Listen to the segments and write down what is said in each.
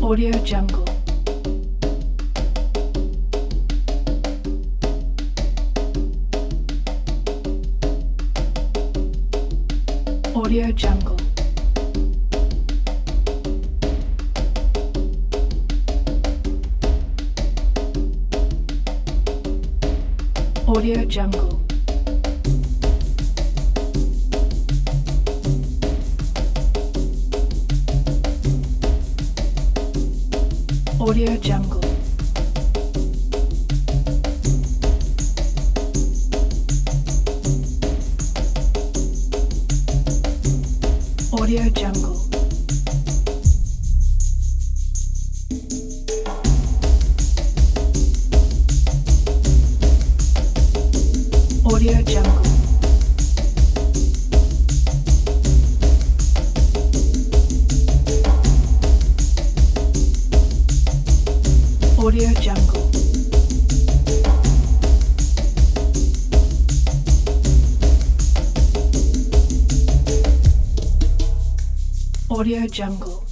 Audio Jungle. Audio Jungle. Audio Jungle. Audio Jungle. Audio Jungle. Audio Jungle. Audio Jungle. Audio Jungle.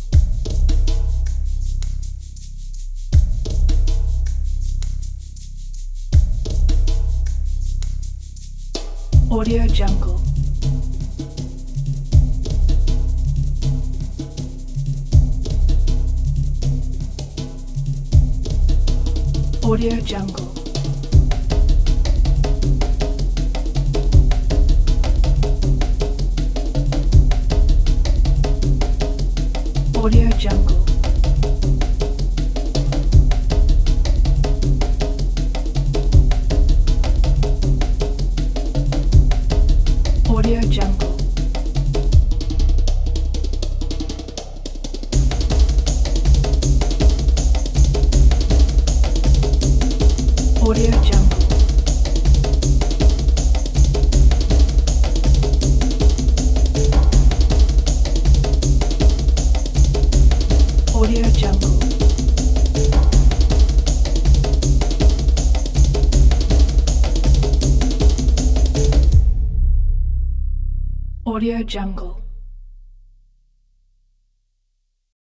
Audio Jungle. Audio Jungle. Audio Jungle. Audio Jungle. Audio Jungle. Audio Jungle. Audio Jungle.